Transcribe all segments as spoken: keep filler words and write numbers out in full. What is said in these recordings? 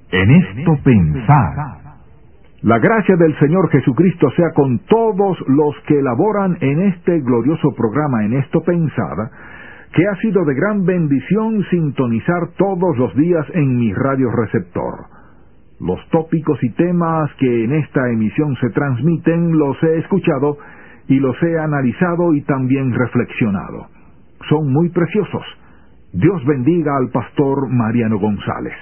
En esto pensad. La gracia del Señor Jesucristo sea con todos los que laboran en este glorioso programa En esto pensad, que ha sido de gran bendición sintonizar todos los días en mi radio receptor. Los tópicos y temas que en esta emisión se transmiten los he escuchado y los he analizado y también reflexionado. Son muy preciosos. Dios bendiga al pastor Mariano González.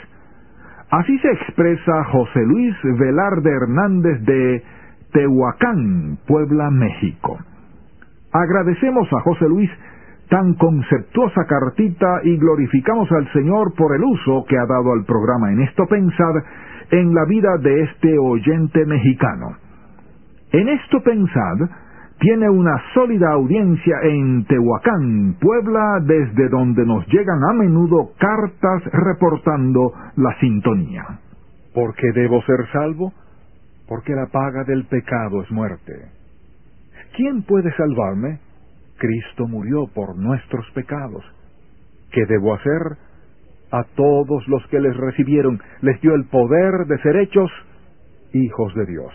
Así se expresa José Luis Velarde Hernández de Tehuacán, Puebla, México. Agradecemos a José Luis tan conceptuosa cartita y glorificamos al Señor por el uso que ha dado al programa En esto pensad en la vida de este oyente mexicano. En esto pensad tiene una sólida audiencia en Tehuacán, Puebla, desde donde nos llegan a menudo cartas reportando la sintonía. ¿Por qué debo ser salvo? Porque la paga del pecado es muerte. ¿Quién puede salvarme? Cristo murió por nuestros pecados. ¿Qué debo hacer? A todos los que les recibieron les dio el poder de ser hechos hijos de Dios.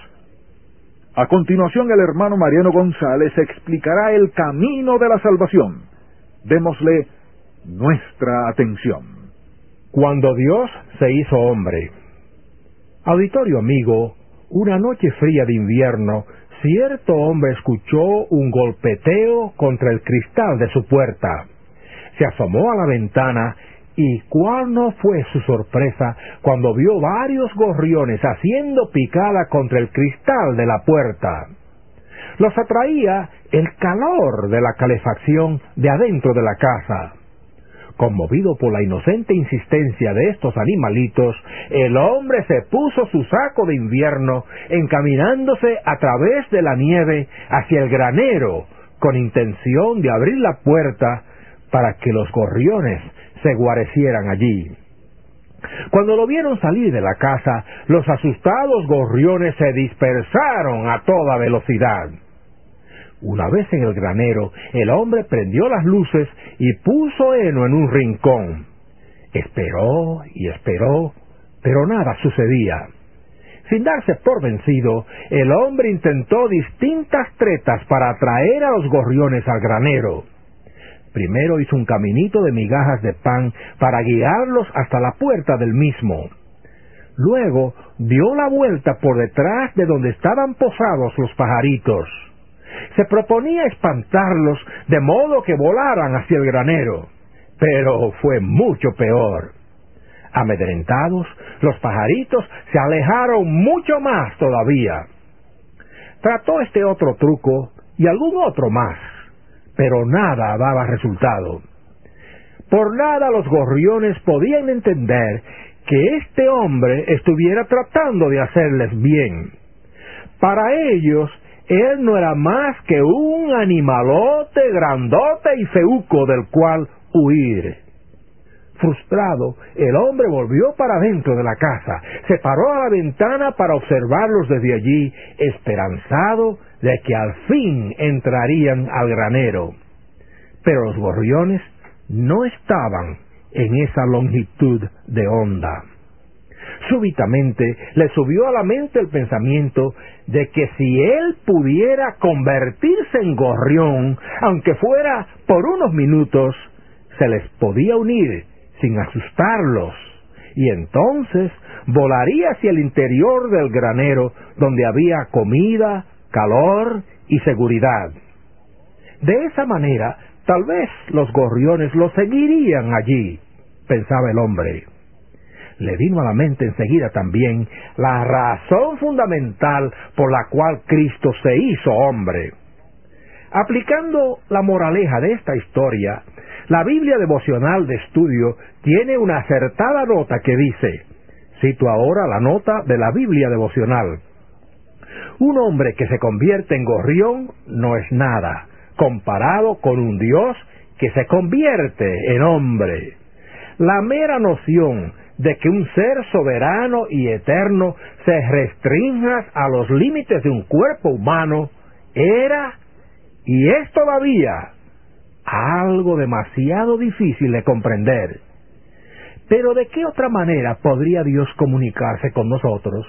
A continuación, el hermano Mariano González explicará el camino de la salvación. Démosle nuestra atención. Cuando Dios se hizo hombre. Auditorio amigo, una noche fría de invierno, cierto hombre escuchó un golpeteo contra el cristal de su puerta. Se asomó a la ventana y cuál no fue su sorpresa cuando vio varios gorriones haciendo picada contra el cristal de la puerta. Los atraía el calor de la calefacción de adentro de la casa. Conmovido por la inocente insistencia de estos animalitos, el hombre se puso su saco de invierno, encaminándose a través de la nieve hacia el granero, con intención de abrir la puerta para que los gorriones se guarecieran allí. Cuando lo vieron salir de la casa, los asustados gorriones se dispersaron a toda velocidad. Una vez en el granero, el hombre prendió las luces y puso heno en un rincón. Esperó y esperó, pero nada sucedía. Sin darse por vencido, el hombre intentó distintas tretas para atraer a los gorriones al granero. Primero hizo un caminito de migajas de pan para guiarlos hasta la puerta del mismo. Luego dio la vuelta por detrás de donde estaban posados los pajaritos. Se proponía espantarlos de modo que volaran hacia el granero, pero fue mucho peor. Amedrentados, los pajaritos se alejaron mucho más todavía. Trató este otro truco y algún otro más, pero nada daba resultado. Por nada los gorriones podían entender que este hombre estuviera tratando de hacerles bien. Para ellos, él no era más que un animalote grandote y feuco del cual huir. Frustrado, el hombre volvió para dentro de la casa, se paró a la ventana para observarlos desde allí, esperanzado de que al fin entrarían al granero. Pero los gorriones no estaban en esa longitud de onda. Súbitamente le subió a la mente el pensamiento de que si él pudiera convertirse en gorrión, aunque fuera por unos minutos, se les podía unir sin asustarlos, y entonces volaría hacia el interior del granero donde había comida, calor y seguridad. De esa manera, tal vez los gorriones lo seguirían allí, pensaba el hombre. Le vino a la mente enseguida también la razón fundamental por la cual Cristo se hizo hombre. Aplicando la moraleja de esta historia, la Biblia devocional de estudio tiene una acertada nota que dice, cito ahora la nota de la Biblia devocional: un hombre que se convierte en gorrión no es nada, comparado con un Dios que se convierte en hombre. La mera noción de que un ser soberano y eterno se restrinja a los límites de un cuerpo humano era y es todavía algo demasiado difícil de comprender. Pero ¿de qué otra manera podría Dios comunicarse con nosotros?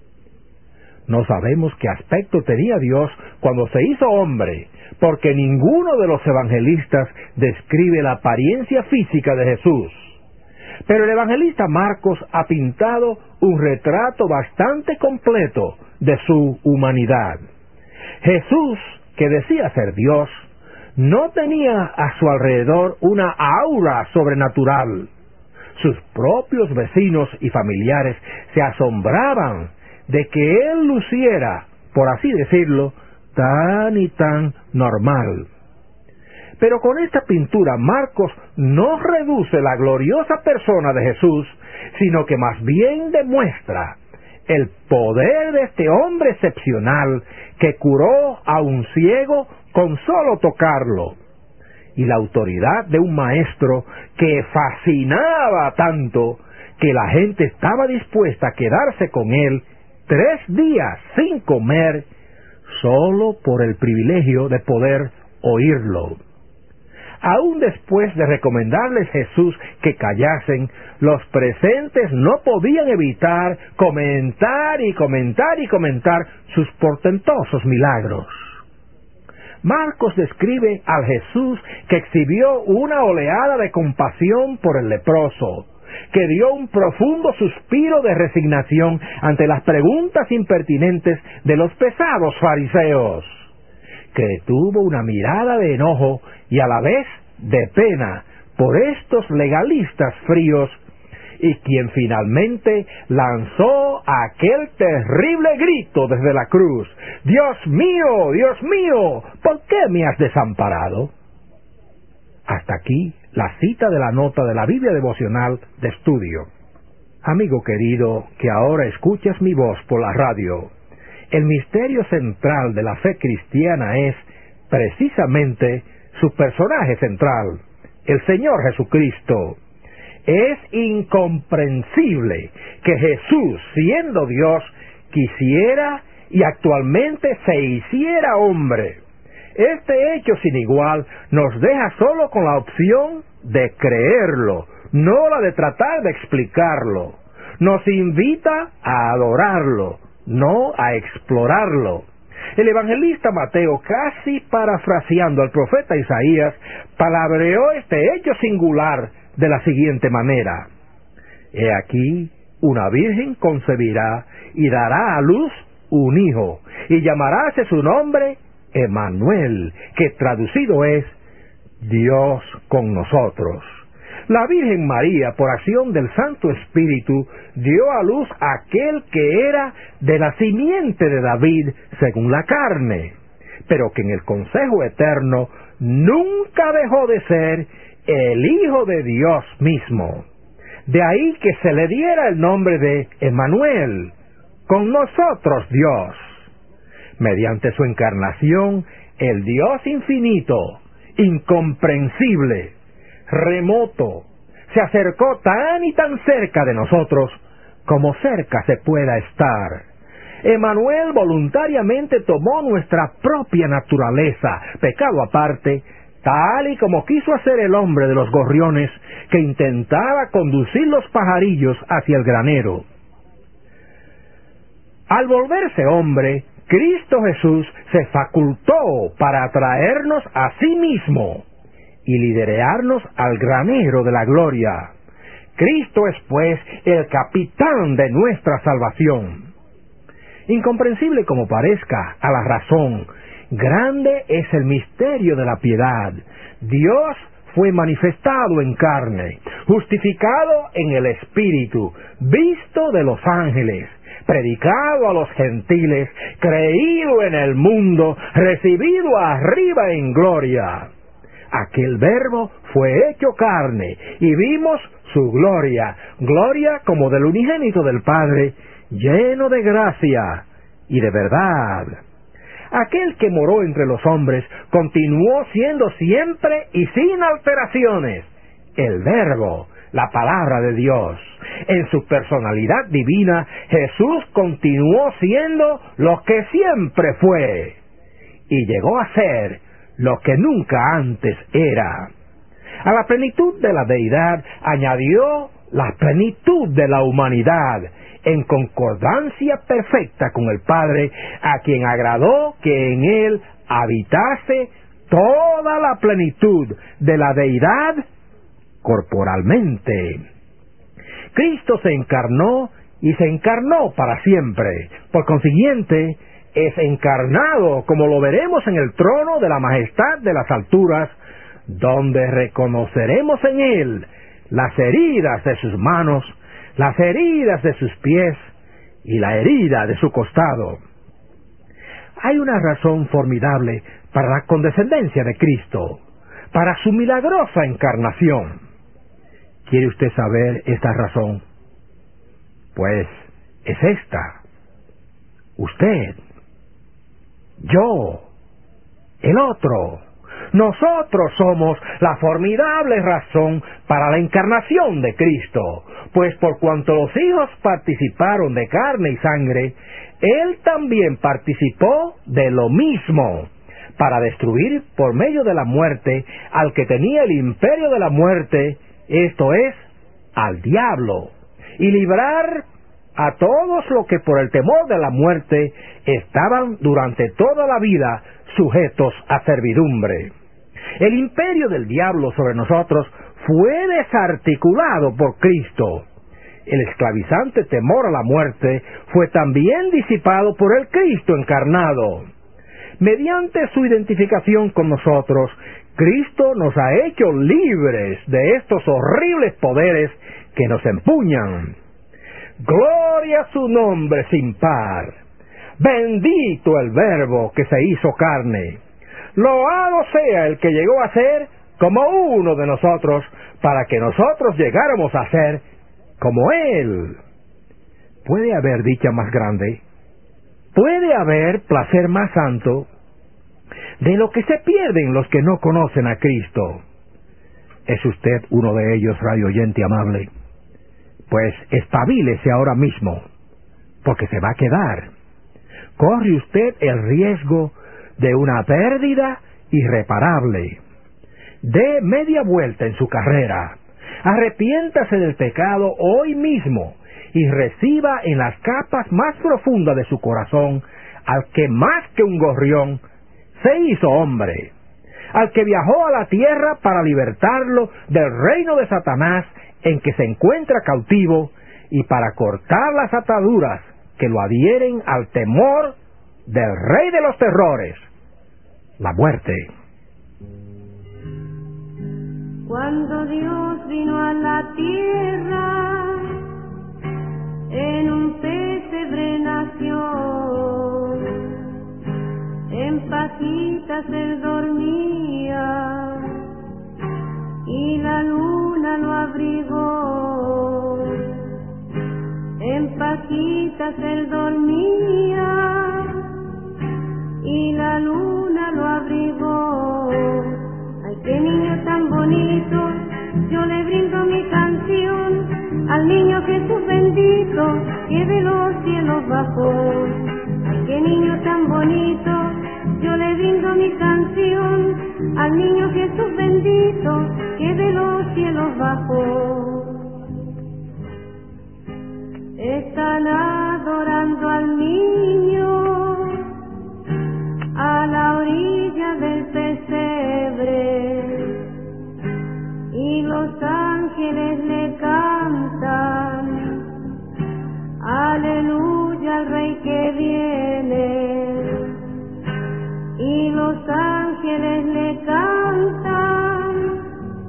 No sabemos qué aspecto tenía Dios cuando se hizo hombre, porque ninguno de los evangelistas describe la apariencia física de Jesús. Pero el evangelista Marcos ha pintado un retrato bastante completo de su humanidad. Jesús, que decía ser Dios, no tenía a su alrededor una aura sobrenatural. Sus propios vecinos y familiares se asombraban de que él luciera, por así decirlo, tan y tan normal. Pero con esta pintura Marcos no reduce la gloriosa persona de Jesús, sino que más bien demuestra el poder de este hombre excepcional que curó a un ciego con solo tocarlo, y la autoridad de un maestro que fascinaba tanto que la gente estaba dispuesta a quedarse con él tres días sin comer solo por el privilegio de poder oírlo. Aún después de recomendarles Jesús que callasen, los presentes no podían evitar comentar y comentar y comentar sus portentosos milagros. Marcos describe al Jesús que exhibió una oleada de compasión por el leproso, que dio un profundo suspiro de resignación ante las preguntas impertinentes de los pesados fariseos, que tuvo una mirada de enojo y a la vez de pena por estos legalistas fríos, y quien finalmente lanzó aquel terrible grito desde la cruz: «Dios mío, Dios mío, ¿por qué me has desamparado?». Hasta aquí la cita de la nota de la Biblia devocional de estudio. Amigo querido, que ahora escuchas mi voz por la radio, el misterio central de la fe cristiana es precisamente su personaje central, el Señor Jesucristo. Es incomprensible que Jesús, siendo Dios, quisiera y actualmente se hiciera hombre. Este hecho sin igual nos deja solo con la opción de creerlo, no la de tratar de explicarlo. Nos invita a adorarlo, no a explorarlo. El evangelista Mateo, casi parafraseando al profeta Isaías, palabreó este hecho singular de la siguiente manera: «He aquí, una virgen concebirá y dará a luz un hijo, y llamaráse su nombre Emmanuel», que traducido es Dios con nosotros. La Virgen María, por acción del Santo Espíritu, dio a luz a aquel que era de la simiente de David según la carne, pero que en el consejo eterno nunca dejó de ser el Hijo de Dios mismo. De ahí que se le diera el nombre de Emmanuel, con nosotros Dios. Mediante su encarnación, el Dios infinito, incomprensible, remoto, se acercó tan y tan cerca de nosotros como cerca se pueda estar. Emmanuel voluntariamente tomó nuestra propia naturaleza, pecado aparte, tal y como quiso hacer el hombre de los gorriones que intentaba conducir los pajarillos hacia el granero. Al volverse hombre, Cristo Jesús se facultó para atraernos a sí mismo y liderearnos al granero de la gloria. Cristo es, pues, el capitán de nuestra salvación. Incomprensible como parezca a la razón, grande es el misterio de la piedad. Dios fue manifestado en carne, justificado en el Espíritu, visto de los ángeles, predicado a los gentiles, creído en el mundo, recibido arriba en gloria. Aquel Verbo fue hecho carne y vimos su gloria, gloria como del unigénito del Padre, lleno de gracia y de verdad. Aquel que moró entre los hombres continuó siendo siempre y sin alteraciones el Verbo, la palabra de Dios. En su personalidad divina, Jesús continuó siendo lo que siempre fue y llegó a ser lo que nunca antes era. A la plenitud de la deidad añadió la plenitud de la humanidad, en concordancia perfecta con el Padre, a quien agradó que en él habitase toda la plenitud de la deidad corporalmente. Cristo se encarnó y se encarnó para siempre. Por consiguiente, es encarnado, como lo veremos en el trono de la majestad de las alturas, donde reconoceremos en él las heridas de sus manos, las heridas de sus pies y la herida de su costado. Hay una razón formidable para la condescendencia de Cristo, para su milagrosa encarnación. ¿Quiere usted saber esta razón? Pues es esta: usted, yo, el otro, nosotros somos la formidable razón para la encarnación de Cristo, pues por cuanto los hijos participaron de carne y sangre, Él también participó de lo mismo, para destruir por medio de la muerte al que tenía el imperio de la muerte, esto es, al diablo, y librar a todos los que por el temor de la muerte estaban durante toda la vida sujetos a servidumbre. El imperio del diablo sobre nosotros fue desarticulado por Cristo. El esclavizante temor a la muerte fue también disipado por el Cristo encarnado. Mediante su identificación con nosotros, Cristo nos ha hecho libres de estos horribles poderes que nos empuñan. Gloria a su nombre sin par. Bendito el Verbo que se hizo carne. Loado sea el que llegó a ser como uno de nosotros, para que nosotros llegáramos a ser como Él. ¿Puede haber dicha más grande? ¿Puede haber placer más santo de lo que se pierden los que no conocen a Cristo? ¿Es usted uno de ellos, radio oyente amable? Pues espabilese ahora mismo, porque se va a quedar. Corre usted el riesgo de una pérdida irreparable. Dé media vuelta en su carrera. Arrepiéntase del pecado hoy mismo y reciba en las capas más profundas de su corazón al que más que un gorrión se hizo hombre, al que viajó a la tierra para libertarlo del reino de Satanás en que se encuentra cautivo y para cortar las ataduras que lo adhieren al temor del rey de los terrores, la muerte. Cuando Dios vino a la tierra, en un pesebre nació, en pajitas él dormía, y la luna lo abrigó. En pajitas él dormía, y la luna lo abrigó. Ay, qué niño tan bonito, yo le brindo mi canción al niño Jesús bendito, que de los cielos bajó. Ay, qué niño tan bonito, yo le brindo mi canción al niño Jesús bendito, que de los cielos bajó. Están adorando al niño a la orilla del pesebre, y los ángeles le cantan aleluya al rey que viene, y los ángeles le cantan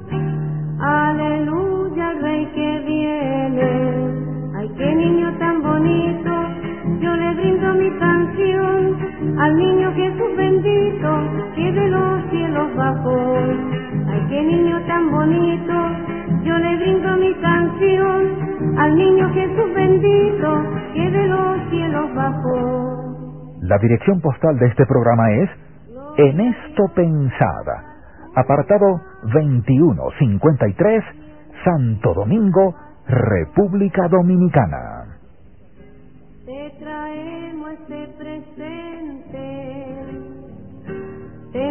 aleluya al rey que viene. Ay, qué niño tan bonito, yo le brindo mi canción al niño Jesús bendito, que de los cielos bajó. Ay, qué niño tan bonito, yo le brindo mi canción al niño Jesús bendito, que de los cielos bajó. La dirección postal de este programa es En esto pensada, apartado veintiuno cincuenta y tres, Santo Domingo, República Dominicana. Te traemos este presente, te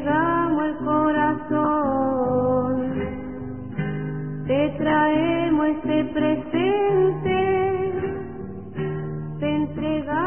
entregamos el corazón, te traemos este presente, te entrega